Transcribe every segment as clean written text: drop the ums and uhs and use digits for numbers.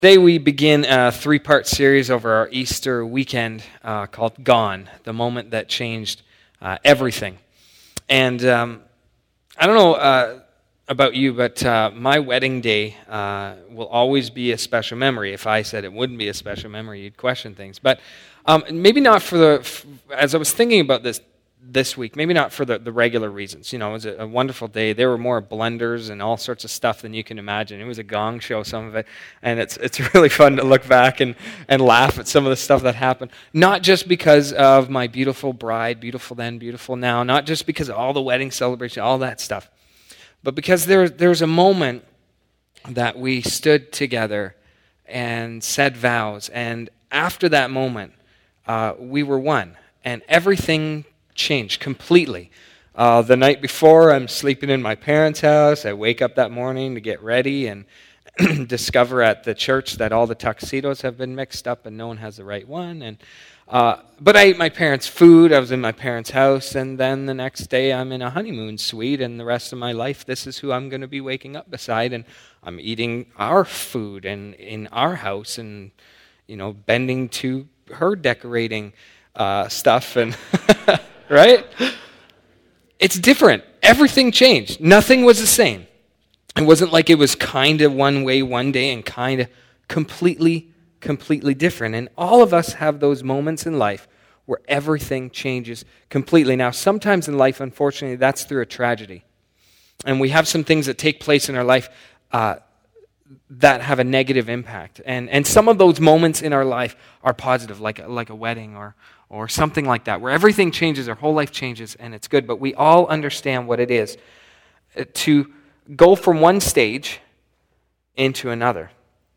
Today we begin a three-part series over our Easter weekend called Gone, the moment that changed everything. And I don't know about you, but my wedding day will always be a special memory. If I said it wouldn't be a special memory, you'd question things. But maybe not as I was thinking about this week, maybe not for the regular reasons. You know, it was a wonderful day. There were more blenders and all sorts of stuff than you can imagine. It was a gong show, some of it, and it's really fun to look back and laugh at some of the stuff that happened. Not just because of my beautiful bride, beautiful then, beautiful now, not just because of all the wedding celebration, all that stuff, but because there's a moment that we stood together and said vows, and after that moment, we were one, and everything changed completely. The night before, I'm sleeping in my parents' house. I wake up that morning to get ready and discover at the church that all the tuxedos have been mixed up and no one has the right one. But I ate my parents' food. I was in my parents' house, and then the next day I'm in a honeymoon suite, and the rest of my life, this is who I'm going to be waking up beside, and I'm eating our food and in our house, and bending to her decorating stuff and. Right? It's different. Everything changed. Nothing was the same. It wasn't like it was kind of one way one day and kind of completely different. And all of us have those moments in life where everything changes completely. Now, sometimes in life, unfortunately, that's through a tragedy. And we have some things that take place in our life that have a negative impact. And some of those moments in our life are positive, like a wedding or something like that, where everything changes, our whole life changes, and it's good. But we all understand what it is to go from one stage into another.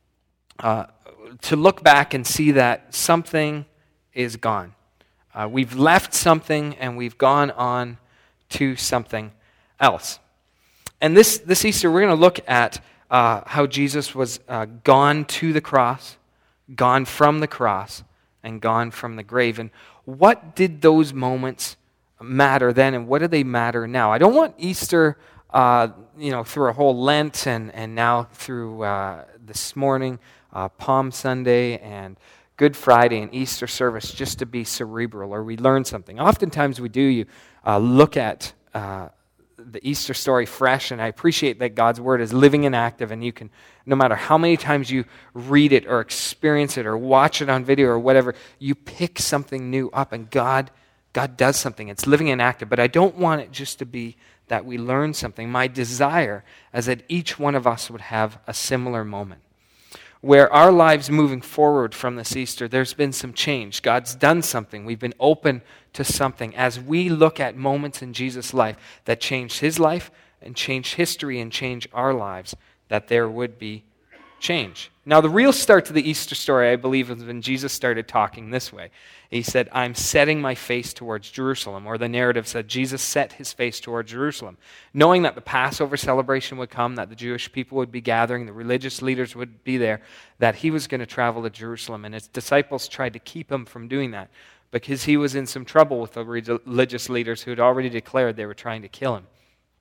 To look back and see that something is gone. We've left something and we've gone on to something else. And this Easter, we're going to look at how Jesus was gone to the cross, gone from the cross, and gone from the grave. And what did those moments matter then, and what do they matter now? I don't want Easter, through a whole Lent and now through this morning, Palm Sunday and Good Friday and Easter service just to be cerebral or we learn something. Oftentimes we do. You look at the Easter story fresh, and I appreciate that God's Word is living and active, and you can, no matter how many times you read it or experience it or watch it on video or whatever, you pick something new up, and God does something. It's living and active, but I don't want it just to be that we learn something. My desire is that each one of us would have a similar moment where our lives moving forward from this Easter, there's been some change. God's done something. We've been open to something as we look at moments in Jesus' life that changed his life and changed history and changed our lives, that there would be change. Now, the real start to the Easter story, I believe, was when Jesus started talking this way. He said, I'm setting my face towards Jerusalem, or the narrative said Jesus set his face towards Jerusalem, knowing that the Passover celebration would come, that the Jewish people would be gathering, the religious leaders would be there, that he was going to travel to Jerusalem, and his disciples tried to keep him from doing that because he was in some trouble with the religious leaders who had already declared they were trying to kill him.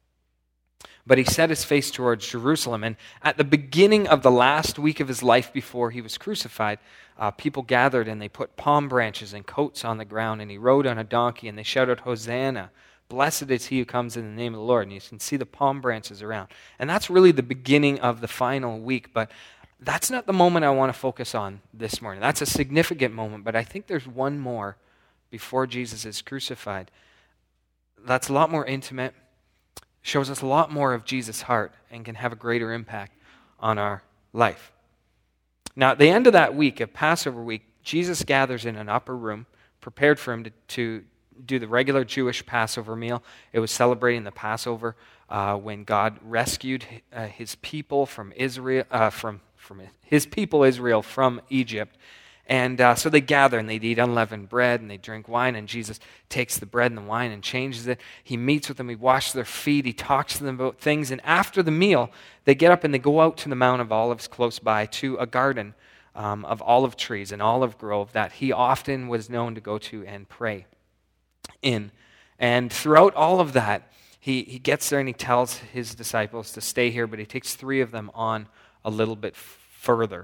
But he set his face towards Jerusalem. And at the beginning of the last week of his life before he was crucified, people gathered and they put palm branches and coats on the ground. And he rode on a donkey and they shouted, Hosanna, blessed is he who comes in the name of the Lord. And you can see the palm branches around. And that's really the beginning of the final week. But that's not the moment I want to focus on this morning. That's a significant moment. But I think there's one more before Jesus is crucified. That's a lot more intimate. Shows us a lot more of Jesus' heart and can have a greater impact on our life. Now, at the end of that week, of Passover week, Jesus gathers in an upper room, prepared for him to do the regular Jewish Passover meal. It was celebrating the Passover when God rescued his people from Israel, from his people Israel from Egypt. And so they gather and they'd eat unleavened bread and they drink wine, and Jesus takes the bread and the wine and changes it. He meets with them, he washes their feet, he talks to them about things, and after the meal, they get up and they go out to the Mount of Olives close by to a garden of olive trees, an olive grove that he often was known to go to and pray in. And throughout all of that, he gets there and he tells his disciples to stay here, but he takes 3 of them on a little bit further.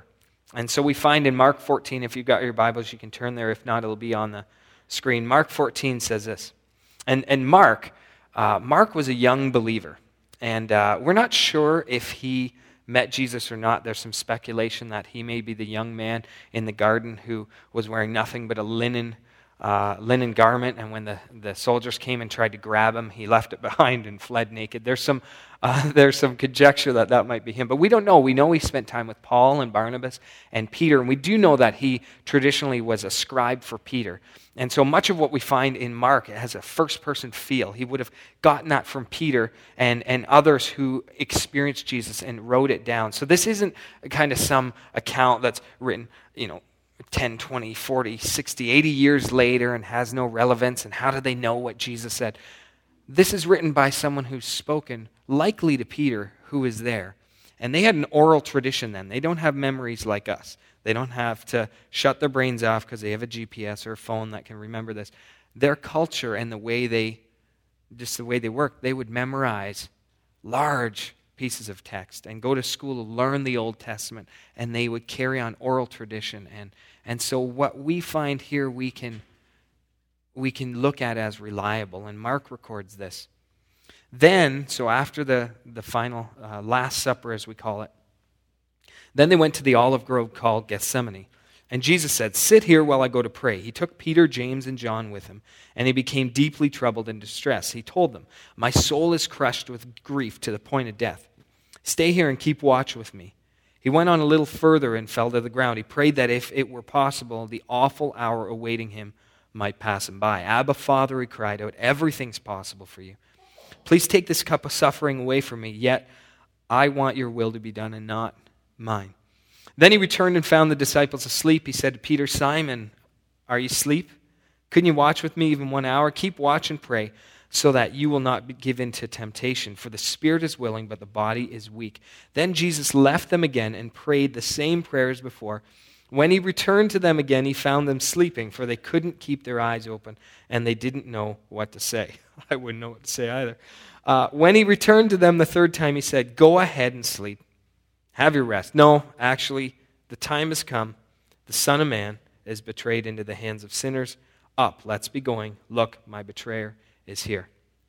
And so we find in Mark 14, if you've got your Bibles, you can turn there. If not, it'll be on the screen. Mark 14 says this. And Mark was a young believer. And we're not sure if he met Jesus or not. There's some speculation that he may be the young man in the garden who was wearing nothing but a linen garment, and when the soldiers came and tried to grab him, he left it behind and fled naked. There's some conjecture that might be him, but we don't know. We know he spent time with Paul and Barnabas and Peter, and we do know that he traditionally was a scribe for Peter. And so much of what we find in Mark has a first-person feel. He would have gotten that from Peter and others who experienced Jesus and wrote it down. So this isn't kind of some account that's written, 10, 20, 40, 60, 80 years later and has no relevance, and how do they know what Jesus said? This is written by someone who's spoken likely to Peter, who is there. And they had an oral tradition then. They don't have memories like us. They don't have to shut their brains off because they have a GPS or a phone that can remember this. Their culture and the way they work, they would memorize large pieces of text and go to school to learn the Old Testament, and they would carry on oral tradition. And so what we find here, we can look at as reliable, and Mark records this. Then, so after the final Last Supper, as we call it, then they went to the olive grove called Gethsemane. And Jesus said, "Sit here while I go to pray." He took Peter, James, and John with him, and he became deeply troubled and distressed. He told them, "My soul is crushed with grief to the point of death. Stay here and keep watch with me." He went on a little further and fell to the ground. He prayed that if it were possible, the awful hour awaiting him might pass him by. "Abba, Father," he cried out, "everything's possible for you. Please take this cup of suffering away from me, yet I want your will to be done and not mine." Then he returned and found the disciples asleep. He said to Peter, "Simon, are you asleep? Couldn't you watch with me even 1 hour? Keep watch and pray, so that you will not give in to temptation. For the spirit is willing, but the body is weak." Then Jesus left them again and prayed the same prayer as before. When he returned to them again, he found them sleeping, for they couldn't keep their eyes open, and they didn't know what to say. I wouldn't know what to say either. When he returned to them the third time, he said, "Go ahead and sleep. Have your rest. No, actually, the time has come. The Son of Man is betrayed into the hands of sinners. Up, let's be going. Look, my betrayer is here."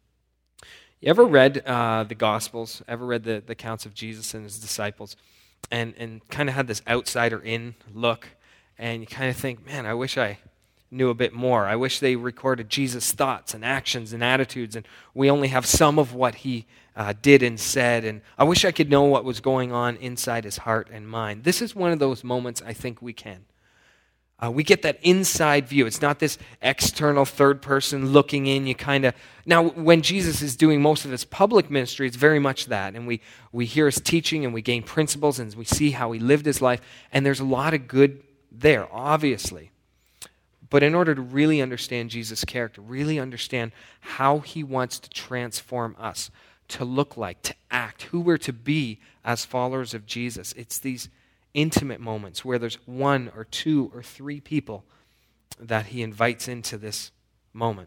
You ever read the Gospels? Ever read the accounts of Jesus and his disciples? And kind of had this outsider-in look, and you kind of think, man, I wish I knew a bit more. I wish they recorded Jesus' thoughts and actions and attitudes, and we only have some of what he did and said, and I wish I could know what was going on inside his heart and mind. This is one of those moments I think we can. We get that inside view. It's not this external third person looking in. Now, when Jesus is doing most of his public ministry, it's very much that. And we hear his teaching and we gain principles and we see how he lived his life. And there's a lot of good there, obviously. But in order to really understand Jesus' character, really understand how he wants to transform us, to look like, to act, who we're to be as followers of Jesus, it's these intimate moments where there's one or two or three people that he invites into this moment.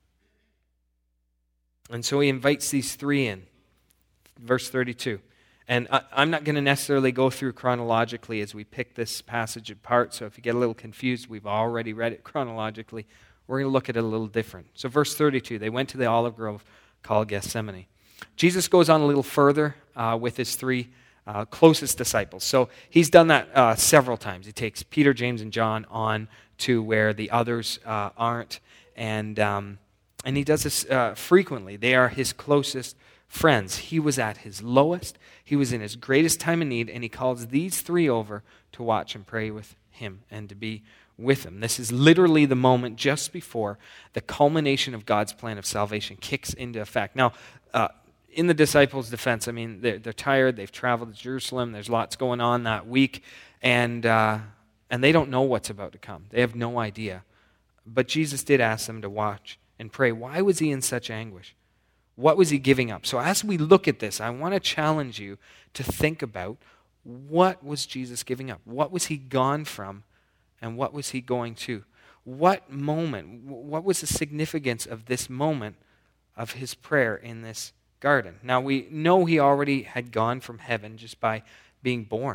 And so he invites these three in. Verse 32. And I'm not going to necessarily go through chronologically as we pick this passage apart, so if you get a little confused, we've already read it chronologically. We're going to look at it a little different. So verse 32, they went to the olive grove called Gethsemane. Jesus goes on a little further with his three closest disciples. So he's done that several times. He takes Peter, James, and John on to where the others aren't, and he does this frequently. They are his closest friends. He was at his lowest. He was in his greatest time of need, and he calls these three over to watch and pray with him and to be with him. This is literally the moment just before the culmination of God's plan of salvation kicks into effect. Now, in the disciples' defense, I mean, they're tired. They've traveled to Jerusalem. There's lots going on that week, and they don't know what's about to come. They have no idea. But Jesus did ask them to watch and pray. Why was he in such anguish? What was he giving up? So as we look at this, I want to challenge you to think about, what was Jesus giving up? What was he gone from, and what was he going to? What moment, what was the significance of this moment of his prayer in this garden? Now, we know he already had gone from heaven just by being born.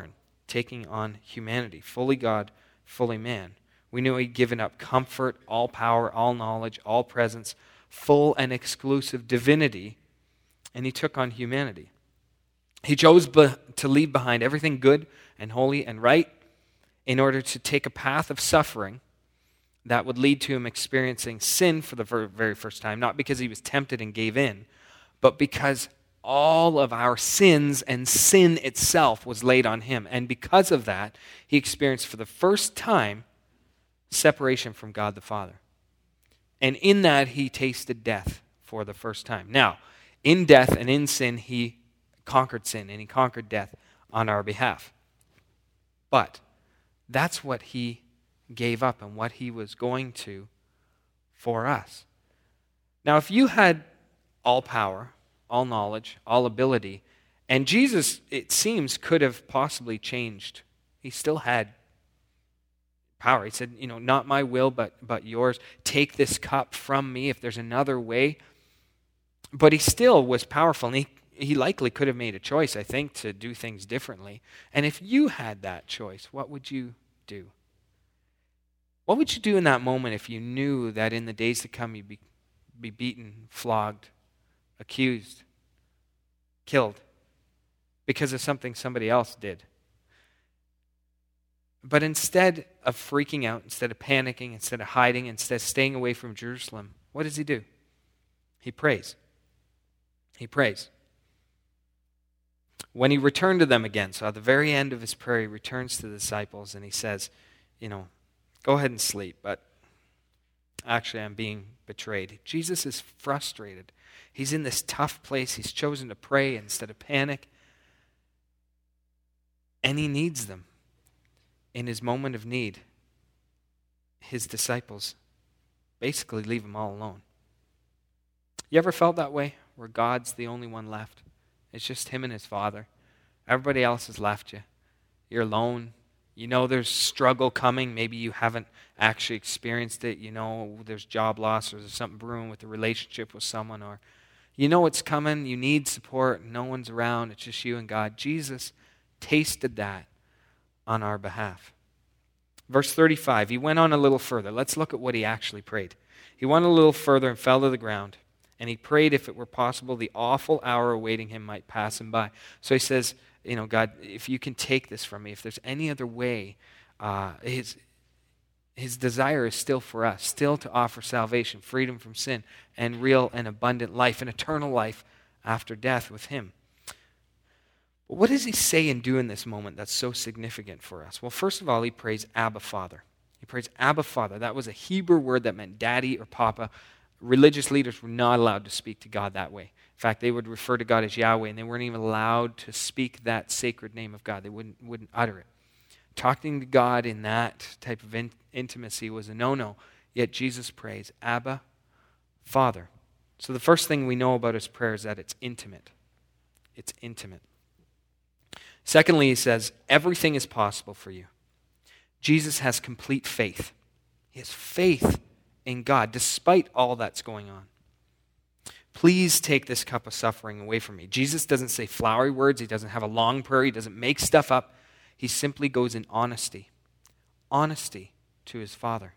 taking on humanity, fully God, fully man. We know he'd given up comfort, all power, all knowledge, all presence, full and exclusive divinity, and he took on humanity. He chose to leave behind everything good and holy and right in order to take a path of suffering that would lead to him experiencing sin for the very first time, not because he was tempted and gave in, but because all of our sins and sin itself was laid on him. And because of that, he experienced for the first time separation from God the Father. And in that, he tasted death for the first time. Now, in death and in sin, he conquered sin and he conquered death on our behalf. But that's what he gave up and what he was going to for us. Now, if you had all power, all knowledge, all ability, and Jesus, it seems, could have possibly changed. He still had power. He said, not my will, but yours. Take this cup from me if there's another way. But he still was powerful, and he likely could have made a choice, I think, to do things differently. And if you had that choice, what would you do? What would you do in that moment if you knew that in the days to come you'd be beaten, flogged, accused, killed because of something somebody else did? But instead of freaking out, instead of panicking, instead of hiding, instead of staying away from Jerusalem, what does he do? He prays. He prays. When he returned to them again, so at the very end of his prayer, he returns to the disciples and he says, go ahead and sleep, but actually I'm being betrayed. Jesus is frustrated. He's in this tough place. He's chosen to pray instead of panic. And he needs them. In his moment of need, his disciples basically leave him all alone. You ever felt that way, where God's the only one left? It's just him and his Father. Everybody else has left you. You're alone. There's struggle coming. Maybe you haven't actually experienced it. There's job loss or there's something brewing with a relationship with someone, or it's coming. You need support. No one's around. It's just you and God. Jesus tasted that on our behalf. Verse 35, he went on a little further. Let's look at what he actually prayed. He went a little further and fell to the ground, and he prayed if it were possible the awful hour awaiting him might pass him by. So he says, God, if you can take this from me, if there's any other way, his desire is still for us, still to offer salvation, freedom from sin, and real and abundant life, and eternal life after death with him. But what does he say and do in this moment that's so significant for us? Well, first of all, he prays Abba Father. He prays Abba Father. That was a Hebrew word that meant daddy or papa. Religious leaders were not allowed to speak to God that way. In fact, they would refer to God as Yahweh, and they weren't even allowed to speak that sacred name of God. They wouldn't utter it. Talking to God in that type of intimacy was a no-no. Yet Jesus prays, Abba, Father. So the first thing we know about his prayer is that it's intimate. It's intimate. Secondly, he says, everything is possible for you. Jesus has complete faith. He has faith in God despite all that's going on. Please take this cup of suffering away from me. Jesus doesn't say flowery words. He doesn't have a long prayer. He doesn't make stuff up. He simply goes in honesty. Honesty to his Father.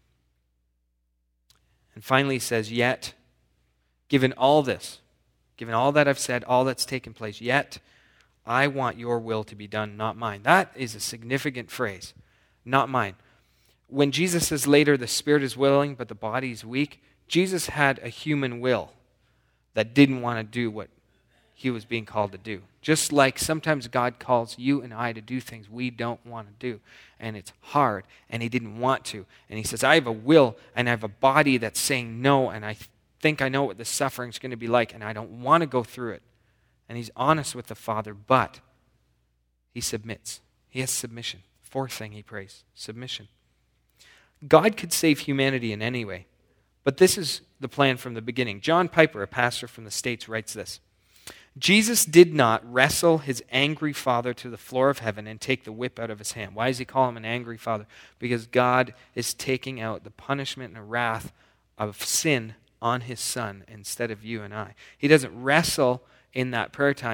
And finally he says, yet, given all this, given all that I've said, all that's taken place, yet I want your will to be done, not mine. That is a significant phrase. Not mine. When Jesus says later, the spirit is willing, but the body is weak, Jesus had a human will that didn't want to do what he was being called to do. Just like sometimes God calls you and I to do things we don't want to do. And it's hard, and he didn't want to. And he says, I have a will, and I have a body that's saying no, and I think I know what the suffering is going to be like, and I don't want to go through it. And he's honest with the Father, but he submits. He has submission. Fourth thing he prays, submission. God could save humanity in any way, but this is the plan from the beginning. John Piper, a pastor from the States, writes this. Jesus did not wrestle his angry Father to the floor of heaven and take the whip out of his hand. Why does he call him an angry Father? Because God is taking out the punishment and wrath of sin on his Son instead of you and I. He doesn't wrestle in that prayer time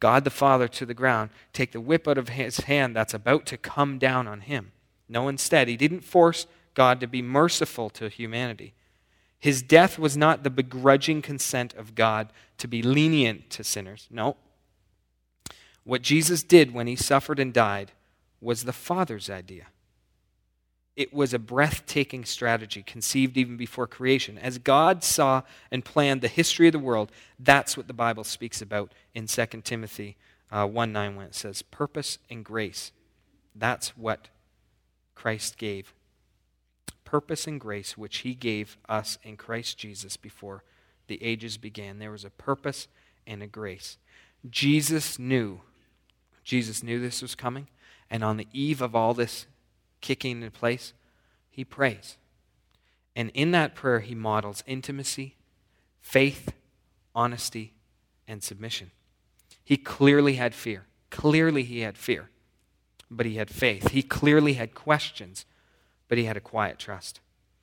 God the Father to the ground, take the whip out of his hand that's about to come down on him. No, instead, he didn't force God to be merciful to humanity. His death was not the begrudging consent of God to be lenient to sinners. No. What Jesus did when he suffered and died was the Father's idea. It was a breathtaking strategy conceived even before creation. As God saw and planned the history of the world, that's what the Bible speaks about in 2 Timothy 1:9 when it says, purpose and grace. That's what Christ gave. Purpose and grace which he gave us in Christ Jesus before the ages began. There was a purpose and a grace. Jesus knew this was coming, and on the eve of all this kicking into place, he prays. And in that prayer, he models intimacy, faith, honesty, and submission. He clearly had fear. Clearly he had fear, but he had faith. He clearly had questions, but he had a quiet trust.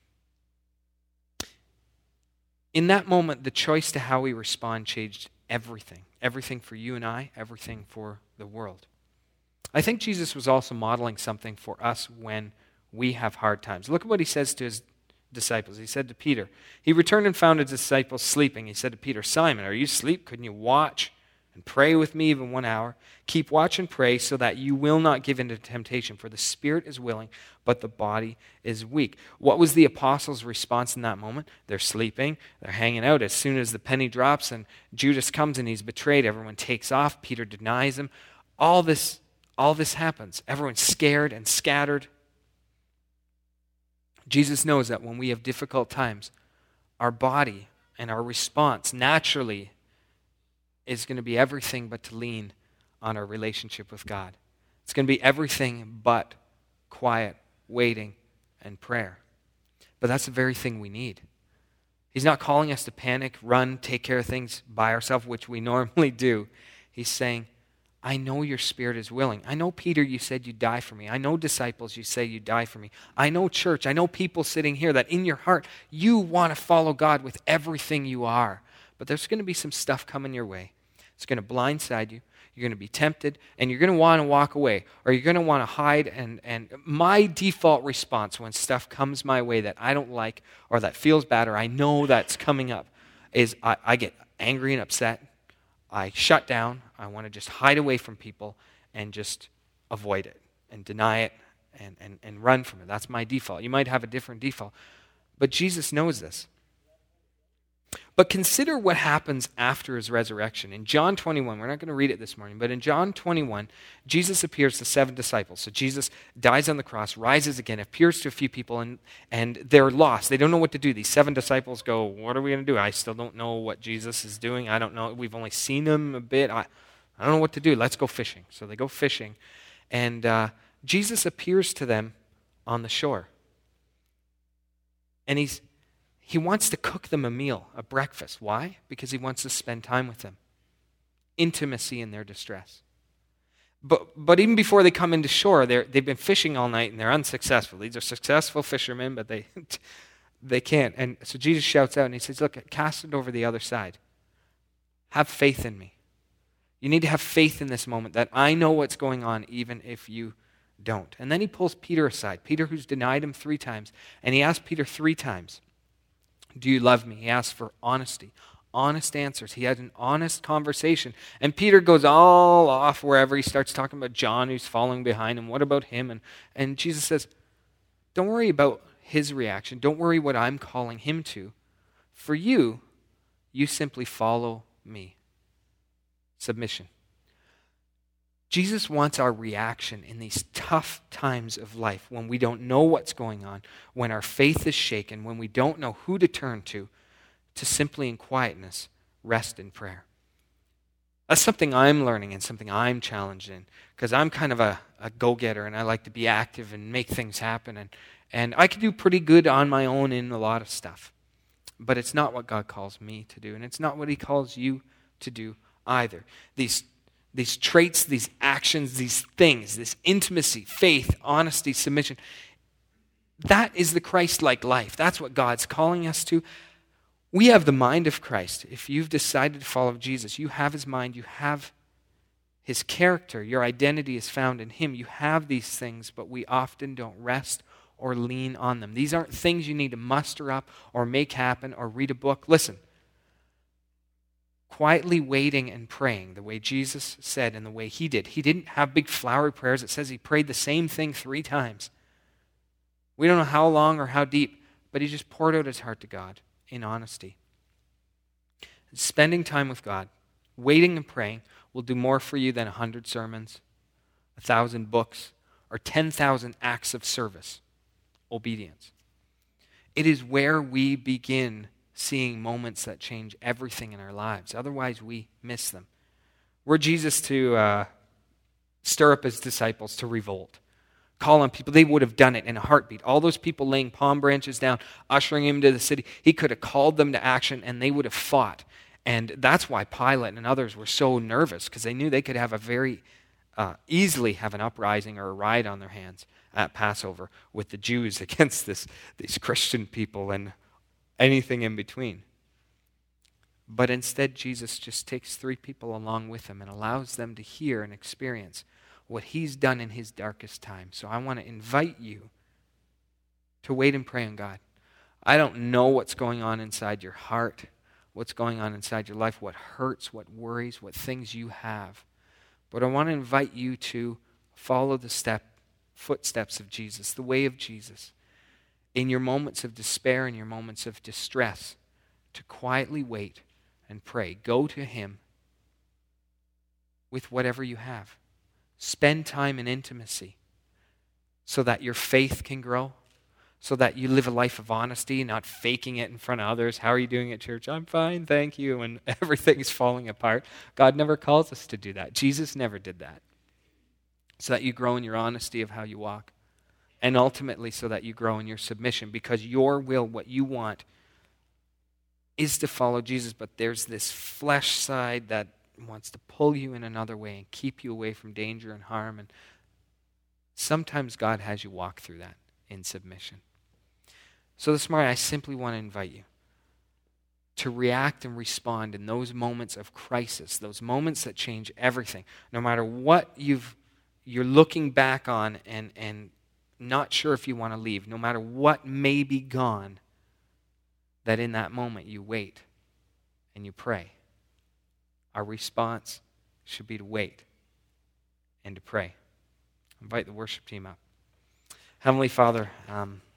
In that moment, the choice to how we respond changed everything. Everything for you and I, everything for the world. I think Jesus was also modeling something for us when we have hard times. Look at what he says to his disciples. He said to Peter, he returned and found his disciples sleeping. He said to Peter, Simon, are you asleep? Couldn't you watch and pray with me even 1 hour? Keep watch and pray so that you will not give in to temptation, for the spirit is willing, but the body is weak. What was the apostles' response in that moment? They're sleeping, they're hanging out. As soon as the penny drops and Judas comes and he's betrayed, everyone takes off. Peter denies him. All this happens. Everyone's scared and scattered. Jesus knows that when we have difficult times, our body and our response naturally is going to be everything but to lean on our relationship with God. It's going to be everything but quiet, waiting, and prayer. But that's the very thing we need. He's not calling us to panic, run, take care of things by ourselves, which we normally do. He's saying, I know your spirit is willing. I know, Peter, you said you'd die for me. I know, disciples, you say you'd die for me. I know, church, I know people sitting here that in your heart, you want to follow God with everything you are. But there's going to be some stuff coming your way. It's going to blindside you. You're going to be tempted, and you're going to want to walk away, or you're going to want to hide. And my default response when stuff comes my way that I don't like or that feels bad or I know that's coming up is I get angry and upset. I shut down. I want to just hide away from people and just avoid it and deny it and run from it. That's my default. You might have a different default. But Jesus knows this. But consider what happens after his resurrection. In John 21, we're not going to read it this morning, but in John 21, Jesus appears to 7 disciples. So Jesus dies on the cross, rises again, appears to a few people, and they're lost. They don't know what to do. These 7 disciples go, what are we going to do? I still don't know what Jesus is doing. I don't know. We've only seen him a bit. I don't know what to do. Let's go fishing. So they go fishing, and Jesus appears to them on the shore. And he wants to cook them a meal, a breakfast. Why? Because he wants to spend time with them. Intimacy in their distress. But even before they come into shore, they've been fishing all night and they're unsuccessful. These are successful fishermen, but they can't. And so Jesus shouts out and he says, look, cast it over the other side. Have faith in me. You need to have faith in this moment that I know what's going on even if you don't. And then he pulls Peter aside. Peter, who's denied him 3 times. And he asks Peter 3 times, do you love me? He asks for honesty, honest answers. He had an honest conversation. And Peter goes all off wherever. He starts talking about John who's following behind him. What about him? And Jesus says, don't worry about his reaction. Don't worry what I'm calling him to. For you simply follow me. Submission. Jesus wants our reaction in these tough times of life when we don't know what's going on, when our faith is shaken, when we don't know who to turn to simply in quietness rest in prayer. That's something I'm learning and something I'm challenged in because I'm kind of a go-getter and I like to be active and make things happen. And I can do pretty good on my own in a lot of stuff. But it's not what God calls me to do, and it's not what he calls you to do either. These traits, these actions, these things, this intimacy, faith, honesty, submission, that is the Christ-like life. That's what God's calling us to. We have the mind of Christ. If you've decided to follow Jesus, you have his mind, you have His character, your identity is found in Him. You have these things, but we often don't rest or lean on them. These aren't things you need to muster up or make happen or read a book. Listen, quietly waiting and praying the way Jesus said and the way He did. He didn't have big flowery prayers. It says He prayed the same thing 3 times. We don't know how long or how deep, but He just poured out His heart to God in honesty. Spending time with God, waiting and praying will do more for you than 100 sermons, 1,000 books, or 10,000 acts of service. Obedience. It is where we begin seeing moments that change everything in our lives. Otherwise, we miss them. Were Jesus to stir up His disciples to revolt, call on people, they would have done it in a heartbeat. All those people laying palm branches down, ushering Him into the city, He could have called them to action and they would have fought. And that's why Pilate and others were so nervous, because they knew they could have easily have an uprising or a riot on their hands at Passover with the Jews against these Christian people and anything in between. But instead, Jesus just takes 3 people along with Him and allows them to hear and experience what He's done in His darkest time. So I want to invite you to wait and pray on God. I don't know what's going on inside your heart, what's going on inside your life, what hurts, what worries, what things you have. But I want to invite you to follow the footsteps of Jesus, the way of Jesus. In your moments of despair, in your moments of distress, to quietly wait and pray. Go to Him with whatever you have. Spend time in intimacy so that your faith can grow, so that you live a life of honesty, not faking it in front of others. How are you doing at church? I'm fine, thank you, and everything's falling apart. God never calls us to do that. Jesus never did that. So that you grow in your honesty of how you walk. And ultimately so that you grow in your submission, because your will, what you want, is to follow Jesus, but there's this flesh side that wants to pull you in another way and keep you away from danger and harm. And sometimes God has you walk through that in submission. So this morning, I simply want to invite you to react and respond in those moments of crisis, those moments that change everything. No matter what you're looking back on and not sure if you want to leave, no matter what may be gone, that in that moment you wait and you pray. Our response should be to wait and to pray. Invite the worship team up. Heavenly Father,